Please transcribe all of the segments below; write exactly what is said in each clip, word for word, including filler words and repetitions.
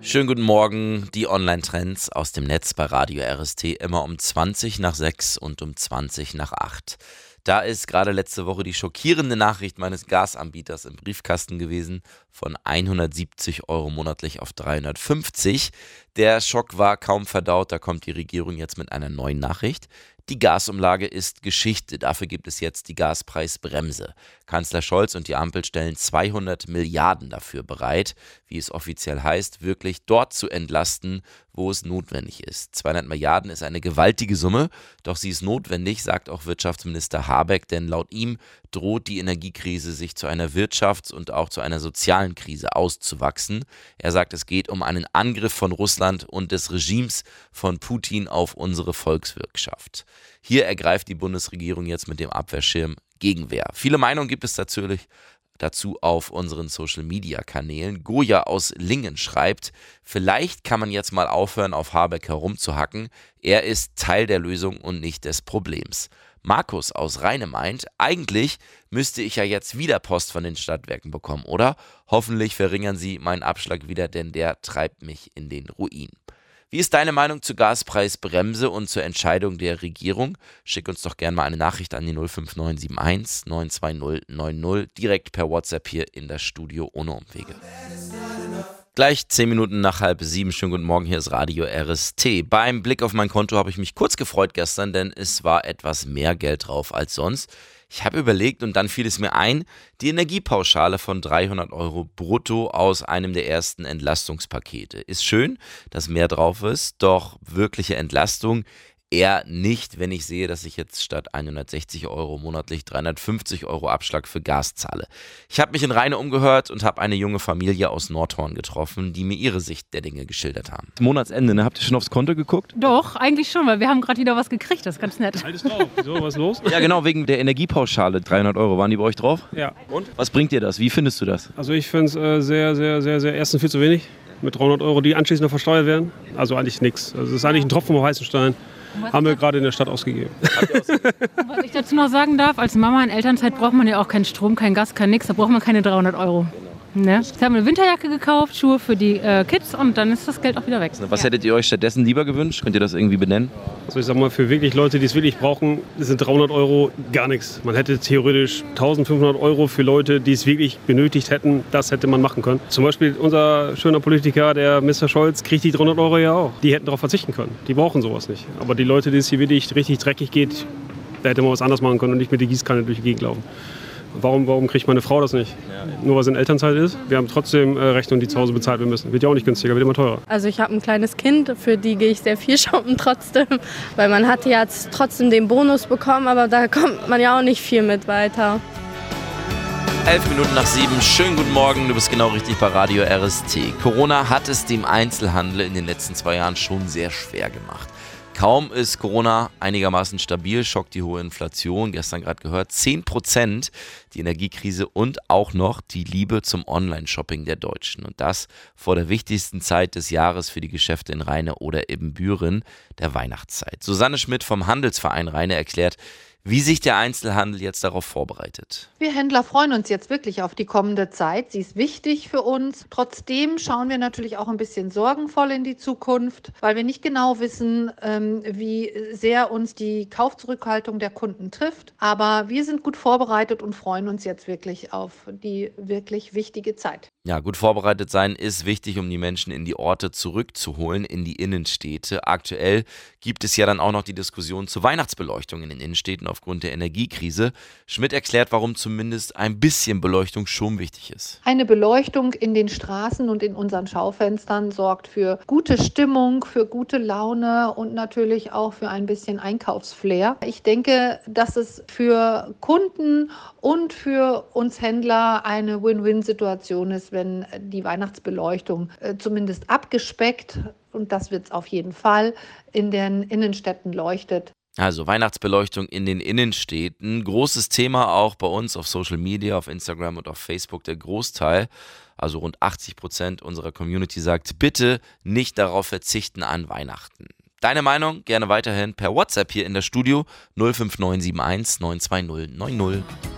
Schönen guten Morgen, die Online-Trends aus dem Netz bei Radio R S T immer um zwanzig nach sechs und um zwanzig nach acht. Da ist gerade letzte Woche die schockierende Nachricht meines Gasanbieters im Briefkasten gewesen, von hundertsiebzig Euro monatlich auf dreihundertfünfzig. Der Schock war kaum verdaut, da kommt die Regierung jetzt mit einer neuen Nachricht. Die Gasumlage ist Geschichte, dafür gibt es jetzt die Gaspreisbremse. Kanzler Scholz und die Ampel stellen zweihundert Milliarden dafür bereit, wie es offiziell heißt, wirklich dort zu entlasten, wo es notwendig ist. zweihundert Milliarden ist eine gewaltige Summe, doch sie ist notwendig, sagt auch Wirtschaftsminister Habeck, denn laut ihm droht die Energiekrise sich zu einer Wirtschafts- und auch zu einer sozialen Krise auszuwachsen. Er sagt, es geht um einen Angriff von Russland und des Regimes von Putin auf unsere Volkswirtschaft. Hier ergreift die Bundesregierung jetzt mit dem Abwehrschirm Gegenwehr. Viele Meinungen gibt es natürlich dazu auf unseren Social-Media-Kanälen. Goja aus Lingen schreibt, vielleicht kann man jetzt mal aufhören, auf Habeck herumzuhacken. Er ist Teil der Lösung und nicht des Problems. Markus aus Rheine meint, eigentlich müsste ich ja jetzt wieder Post von den Stadtwerken bekommen, oder? Hoffentlich verringern sie meinen Abschlag wieder, denn der treibt mich in den Ruin. Wie ist deine Meinung zur Gaspreisbremse und zur Entscheidung der Regierung? Schick uns doch gerne mal eine Nachricht an die null fünf neun sieben eins neun zwei null neun null, direkt per WhatsApp hier in das Studio ohne Umwege. Gleich zehn Minuten nach halb sieben. Schönen guten Morgen, hier ist Radio R S T. Beim Blick auf mein Konto habe ich mich kurz gefreut gestern, denn es war etwas mehr Geld drauf als sonst. Ich habe überlegt und dann fiel es mir ein, die Energiepauschale von dreihundert Euro brutto aus einem der ersten Entlastungspakete. Ist schön, dass mehr drauf ist, doch wirkliche Entlastung eher nicht, wenn ich sehe, dass ich jetzt statt hundertsechzig Euro monatlich dreihundertfünfzig Euro Abschlag für Gas zahle. Ich habe mich in Rheine umgehört und habe eine junge Familie aus Nordhorn getroffen, die mir ihre Sicht der Dinge geschildert haben. Monatsende, ne? Habt ihr schon aufs Konto geguckt? Doch, eigentlich schon, weil wir haben gerade wieder was gekriegt, das ist ganz nett. Alles drauf. So, was ist los? Ja, genau, wegen der Energiepauschale. dreihundert Euro, waren die bei euch drauf? Ja. Und? Was bringt dir das? Wie findest du das? Also ich finde es äh, sehr, sehr, sehr, sehr, erstens viel zu wenig. Mit dreihundert Euro, die anschließend noch versteuert werden. Also eigentlich nichts. Also es ist eigentlich ein Tropfen auf heißen Stein. Haben wir gerade in der Stadt ausgegeben. Und was ich dazu noch sagen darf, als Mama in Elternzeit braucht man ja auch keinen Strom, kein Gas, kein nix. Da braucht man keine dreihundert Euro. Ne? Jetzt haben wir eine Winterjacke gekauft, Schuhe für die äh, Kids und dann ist das Geld auch wieder weg. Was ja. hättet ihr euch stattdessen lieber gewünscht? Könnt ihr das irgendwie benennen? Also ich sag mal, für wirklich Leute, die es wirklich brauchen, sind dreihundert Euro gar nichts. Man hätte theoretisch eintausendfünfhundert Euro für Leute, die es wirklich benötigt hätten, das hätte man machen können. Zum Beispiel unser schöner Politiker, der Mister Scholz, kriegt die dreihundert Euro ja auch. Die hätten darauf verzichten können. Die brauchen sowas nicht. Aber die Leute, denen es hier wirklich richtig dreckig geht, da hätte man was anderes machen können und nicht mit der Gießkanne durch die Gegend laufen. Warum, warum kriegt meine Frau das nicht? Ja, nur weil sie in Elternzeit ist. Wir haben trotzdem äh, Rechnungen, die zu Hause bezahlt werden müssen. Wird ja auch nicht günstiger, wird immer teurer. Also ich habe ein kleines Kind, für die gehe ich sehr viel shoppen trotzdem. Weil man hatte ja jetzt trotzdem den Bonus bekommen, aber da kommt man ja auch nicht viel mit weiter. Elf Minuten nach sieben, schönen guten Morgen, du bist genau richtig bei Radio R S T. Corona hat es dem Einzelhandel in den letzten zwei Jahren schon sehr schwer gemacht. Kaum ist Corona einigermaßen stabil, schockt die hohe Inflation, gestern gerade gehört, zehn Prozent, die Energiekrise und auch noch die Liebe zum Online-Shopping der Deutschen. Und das vor der wichtigsten Zeit des Jahres für die Geschäfte in Rheine oder Ibbenbüren, der Weihnachtszeit. Susanne Schmidt vom Handelsverein Rheine erklärt, wie sich der Einzelhandel jetzt darauf vorbereitet. Wir Händler freuen uns jetzt wirklich auf die kommende Zeit. Sie ist wichtig für uns. Trotzdem schauen wir natürlich auch ein bisschen sorgenvoll in die Zukunft, weil wir nicht genau wissen, wie sehr uns die Kaufzurückhaltung der Kunden trifft. Aber wir sind gut vorbereitet und freuen uns jetzt wirklich auf die wirklich wichtige Zeit. Ja, gut vorbereitet sein ist wichtig, um die Menschen in die Orte zurückzuholen, in die Innenstädte. Aktuell gibt es ja dann auch noch die Diskussion zur Weihnachtsbeleuchtung in den Innenstädten aufgrund der Energiekrise. Schmidt erklärt, warum zumindest ein bisschen Beleuchtung schon wichtig ist. Eine Beleuchtung in den Straßen und in unseren Schaufenstern sorgt für gute Stimmung, für gute Laune und natürlich auch für ein bisschen Einkaufsflair. Ich denke, dass es für Kunden und für uns Händler eine Win-Win-Situation ist, wenn die Weihnachtsbeleuchtung äh, zumindest abgespeckt, und das wird es auf jeden Fall, in den Innenstädten leuchtet. Also Weihnachtsbeleuchtung in den Innenstädten, großes Thema auch bei uns auf Social Media, auf Instagram und auf Facebook. Der Großteil, also rund achtzig Prozent unserer Community sagt, bitte nicht darauf verzichten an Weihnachten. Deine Meinung gerne weiterhin per WhatsApp hier in das Studio null fünf neun sieben eins neun zwei null neun null.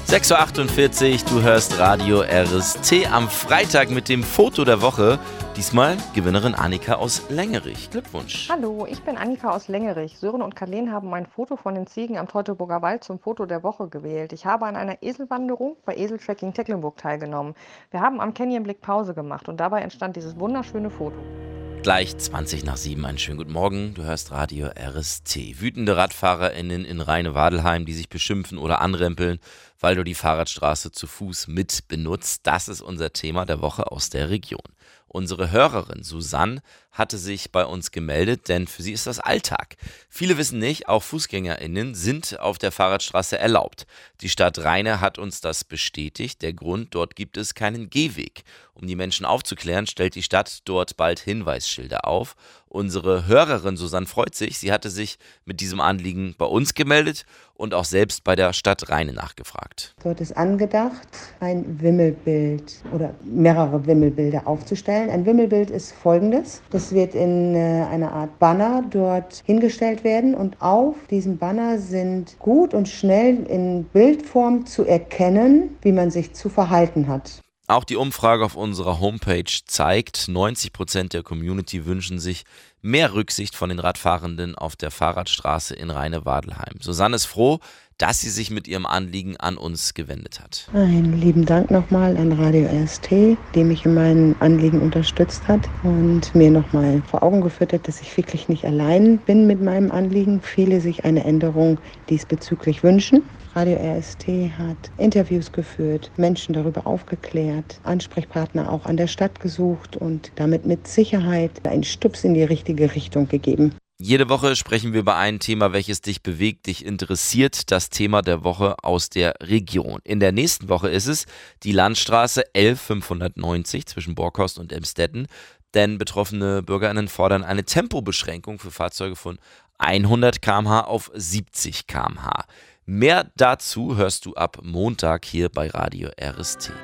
sechs Uhr achtundvierzig, du hörst Radio R S T am Freitag mit dem Foto der Woche. Diesmal Gewinnerin Annika aus Lengerich. Glückwunsch. Hallo, ich bin Annika aus Lengerich. Sören und Karlen haben mein Foto von den Ziegen am Teutoburger Wald zum Foto der Woche gewählt. Ich habe an einer Eselwanderung bei Eseltracking Tecklenburg teilgenommen. Wir haben am Canyonblick Pause gemacht und dabei entstand dieses wunderschöne Foto. Gleich zwanzig nach sieben, einen schönen guten Morgen. Du hörst Radio R S T. Wütende RadfahrerInnen in Rheine-Wadelheim, die sich beschimpfen oder anrempeln, weil du die Fahrradstraße zu Fuß mit benutzt. Das ist unser Thema der Woche aus der Region. Unsere Hörerin Susanne hatte sich bei uns gemeldet, denn für sie ist das Alltag. Viele wissen nicht, auch FußgängerInnen sind auf der Fahrradstraße erlaubt. Die Stadt Rheine hat uns das bestätigt. Der Grund, dort gibt es keinen Gehweg. Um die Menschen aufzuklären, stellt die Stadt dort bald Hinweisschilder auf. Unsere Hörerin Susanne freut sich. Sie hatte sich mit diesem Anliegen bei uns gemeldet und auch selbst bei der Stadt Rheine nachgefragt. Dort ist angedacht, ein Wimmelbild oder mehrere Wimmelbilder aufzustellen. Ein Wimmelbild ist folgendes. Das wird in äh, einer Art Banner dort hingestellt werden und auf diesem Banner sind gut und schnell in Bildform zu erkennen, wie man sich zu verhalten hat. Auch die Umfrage auf unserer Homepage zeigt, neunzig Prozent der Community wünschen sich mehr Rücksicht von den Radfahrenden auf der Fahrradstraße in Rheine-Wadelheim. Susanne ist froh, dass sie sich mit ihrem Anliegen an uns gewendet hat. Einen lieben Dank nochmal an Radio R S T, die mich in meinem Anliegen unterstützt hat und mir nochmal vor Augen geführt hat, dass ich wirklich nicht allein bin mit meinem Anliegen. Viele sich eine Änderung diesbezüglich wünschen. Radio R S T hat Interviews geführt, Menschen darüber aufgeklärt, Ansprechpartner auch an der Stadt gesucht und damit mit Sicherheit einen Stups in die richtige Richtung gegeben. Jede Woche sprechen wir über ein Thema, welches dich bewegt, dich interessiert, das Thema der Woche aus der Region. In der nächsten Woche ist es die Landstraße elf fünfhundertneunzig zwischen Borkhorst und Emstetten, denn betroffene BürgerInnen fordern eine Tempobeschränkung für Fahrzeuge von hundert Kilometer pro Stunde auf siebzig Kilometer pro Stunde. Mehr dazu hörst du ab Montag hier bei Radio R S T.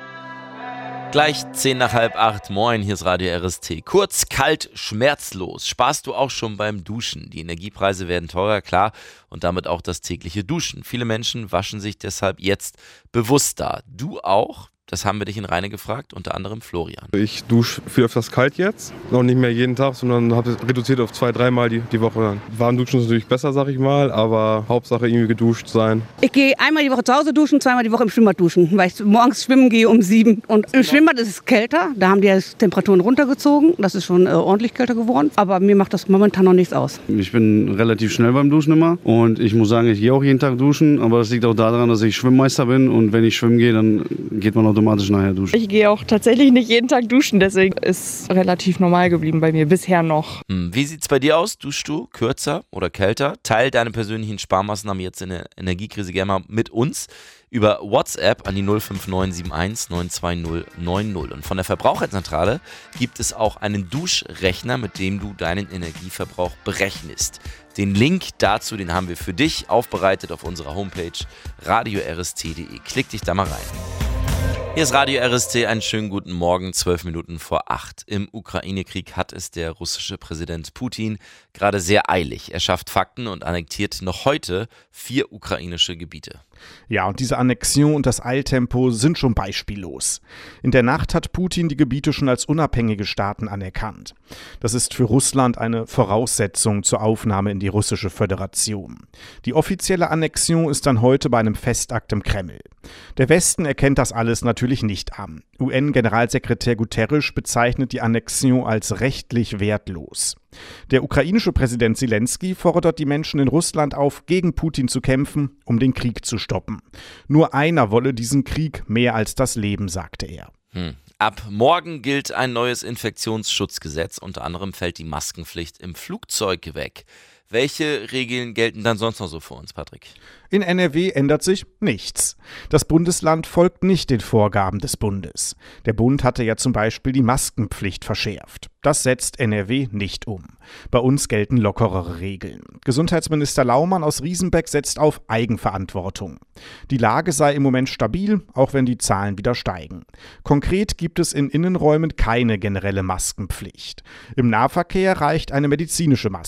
Gleich zehn nach halb acht, moin, hier ist Radio R S T. Kurz, kalt, schmerzlos. Sparst du auch schon beim Duschen? Die Energiepreise werden teurer, klar, und damit auch das tägliche Duschen. Viele Menschen waschen sich deshalb jetzt bewusster. Du auch? Das haben wir dich in Rheine gefragt, unter anderem Florian. Ich dusche viel öfters kalt jetzt, noch nicht mehr jeden Tag, sondern habe es reduziert auf zwei, dreimal die, die Woche. Warm duschen ist natürlich besser, sag ich mal, aber Hauptsache irgendwie geduscht sein. Ich gehe einmal die Woche zu Hause duschen, zweimal die Woche im Schwimmbad duschen, weil ich morgens schwimmen gehe um sieben. Und im Schwimmbad ist es kälter, da haben die Temperaturen runtergezogen, das ist schon äh, ordentlich kälter geworden, aber mir macht das momentan noch nichts aus. Ich bin relativ schnell beim Duschen immer und ich muss sagen, ich gehe auch jeden Tag duschen, aber das liegt auch daran, dass ich Schwimmmeister bin und wenn ich schwimmen gehe, dann geht man automatisch nachher duschen. Ich gehe auch tatsächlich nicht jeden Tag duschen, deswegen ist relativ normal geblieben bei mir bisher noch. Hm, wie sieht's bei dir aus? Duschst du kürzer oder kälter? Teil deine persönlichen Sparmaßnahmen jetzt in der Energiekrise gerne mal mit uns über WhatsApp an die null fünf neun sieben eins neun zwei null neun null. Und von der Verbraucherzentrale gibt es auch einen Duschrechner, mit dem du deinen Energieverbrauch berechnest. Den Link dazu, den haben wir für dich aufbereitet auf unserer Homepage radio r s t punkt d e. Klick dich da mal rein. Hier ist Radio R S T, einen schönen guten Morgen, zwölf Minuten vor acht. Im Ukraine-Krieg hat es der russische Präsident Putin gerade sehr eilig. Er schafft Fakten und annektiert noch heute vier ukrainische Gebiete. Ja, und diese Annexion und das Eiltempo sind schon beispiellos. In der Nacht hat Putin die Gebiete schon als unabhängige Staaten anerkannt. Das ist für Russland eine Voraussetzung zur Aufnahme in die russische Föderation. Die offizielle Annexion ist dann heute bei einem Festakt im Kreml. Der Westen erkennt das alles natürlich nicht an. U N-Generalsekretär Guterres bezeichnet die Annexion als rechtlich wertlos. Der ukrainische Präsident Zelensky fordert die Menschen in Russland auf, gegen Putin zu kämpfen, um den Krieg zu stoppen. Nur einer wolle diesen Krieg mehr als das Leben, sagte er. Hm. Ab morgen gilt ein neues Infektionsschutzgesetz. Unter anderem fällt die Maskenpflicht im Flugzeug weg. Welche Regeln gelten dann sonst noch so für uns, Patrick? In N R W ändert sich nichts. Das Bundesland folgt nicht den Vorgaben des Bundes. Der Bund hatte ja zum Beispiel die Maskenpflicht verschärft. Das setzt N R W nicht um. Bei uns gelten lockerere Regeln. Gesundheitsminister Laumann aus Riesenbeck setzt auf Eigenverantwortung. Die Lage sei im Moment stabil, auch wenn die Zahlen wieder steigen. Konkret gibt es in Innenräumen keine generelle Maskenpflicht. Im Nahverkehr reicht eine medizinische Maske.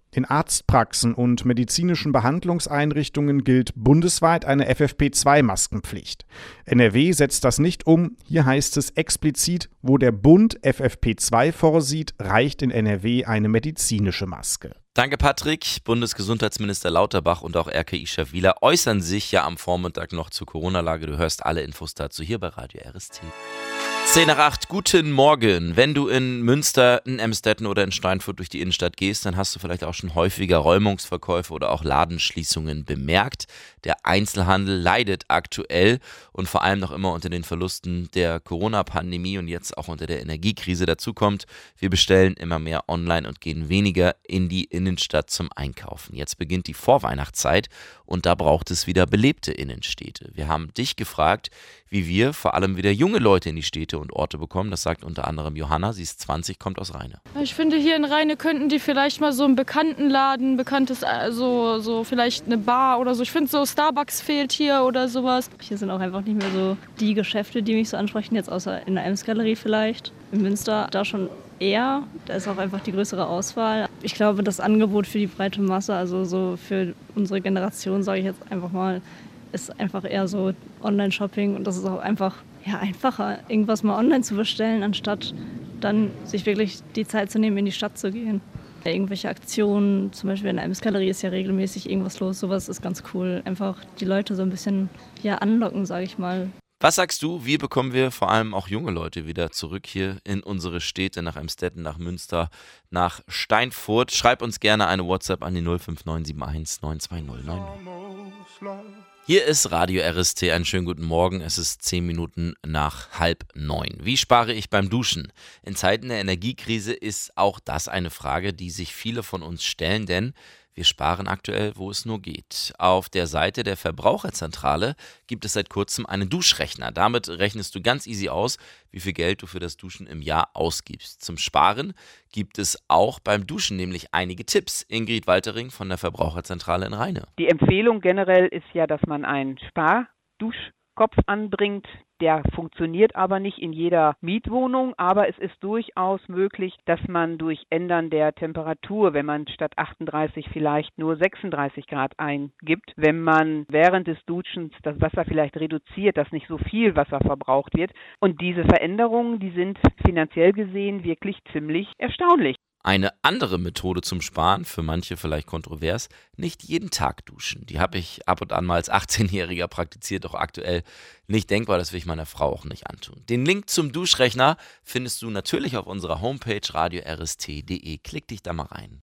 In Arztpraxen und medizinischen Behandlungseinrichtungen gilt bundesweit eine F F P zwei Maskenpflicht. N R W setzt das nicht um. Hier heißt es explizit, wo der Bund F F P zwei vorsieht, reicht in N R W eine medizinische Maske. Danke, Patrick. Bundesgesundheitsminister Lauterbach und auch R K I-Chef Wieler äußern sich ja am Vormittag noch zur Corona-Lage. Du hörst alle Infos dazu hier bei Radio R S T. zehn nach acht, guten Morgen. Wenn du in Münster, in Emstetten oder in Steinfurt durch die Innenstadt gehst, dann hast du vielleicht auch schon häufiger Räumungsverkäufe oder auch Ladenschließungen bemerkt. Der Einzelhandel leidet aktuell und vor allem noch immer unter den Verlusten der Corona-Pandemie und jetzt auch unter der Energiekrise. Dazu kommt, wir bestellen immer mehr online und gehen weniger in die Innenstadt zum Einkaufen. Jetzt beginnt die Vorweihnachtszeit und da braucht es wieder belebte Innenstädte. Wir haben dich gefragt, wie wir vor allem wieder junge Leute in die Städte und Orte bekommen. Das sagt unter anderem Johanna, sie ist zwanzig, kommt aus Rheine. Ich finde, hier in Rheine könnten die vielleicht mal so einen bekannten Laden, bekanntes, also so vielleicht eine Bar oder so. Ich finde, so Starbucks fehlt hier oder sowas. Hier sind auch einfach nicht mehr so die Geschäfte, die mich so ansprechen, jetzt außer in der Ems-Galerie vielleicht. In Münster da schon eher, da ist auch einfach die größere Auswahl. Ich glaube, das Angebot für die breite Masse, also so für unsere Generation, sage ich jetzt einfach mal, ist einfach eher so Online-Shopping und das ist auch einfach ja, einfacher, irgendwas mal online zu bestellen, anstatt dann sich wirklich die Zeit zu nehmen, in die Stadt zu gehen. Irgendwelche Aktionen, zum Beispiel in der Ems-Galerie ist ja regelmäßig irgendwas los, sowas ist ganz cool. Einfach die Leute so ein bisschen ja, anlocken, sage ich mal. Was sagst du, wie bekommen wir vor allem auch junge Leute wieder zurück hier in unsere Städte, nach Emstetten, nach Münster, nach Steinfurt? Schreib uns gerne eine WhatsApp an die null fünf neun sieben eins neun zwei null neun null. Hier ist Radio R S T, einen schönen guten Morgen, es ist zehn Minuten nach halb neun. Wie spare ich beim Duschen? In Zeiten der Energiekrise ist auch das eine Frage, die sich viele von uns stellen, denn wir sparen aktuell, wo es nur geht. Auf der Seite der Verbraucherzentrale gibt es seit kurzem einen Duschrechner. Damit rechnest du ganz easy aus, wie viel Geld du für das Duschen im Jahr ausgibst. Zum Sparen gibt es auch beim Duschen nämlich einige Tipps. Ingrid Waltering von der Verbraucherzentrale in Rheine. Die Empfehlung generell ist ja, dass man einen Sparduschkopf anbringt. Der funktioniert aber nicht in jeder Mietwohnung, aber es ist durchaus möglich, dass man durch Ändern der Temperatur, wenn man statt achtunddreißig vielleicht nur sechsunddreißig Grad eingibt, wenn man während des Duschens das Wasser vielleicht reduziert, dass nicht so viel Wasser verbraucht wird. Und diese Veränderungen, die sind finanziell gesehen wirklich ziemlich erstaunlich. Eine andere Methode zum Sparen, für manche vielleicht kontrovers, nicht jeden Tag duschen. Die habe ich ab und an mal als achtzehnjähriger praktiziert, doch aktuell nicht denkbar, das will ich meiner Frau auch nicht antun. Den Link zum Duschrechner findest du natürlich auf unserer Homepage radio r s t punkt d e. Klick dich da mal rein.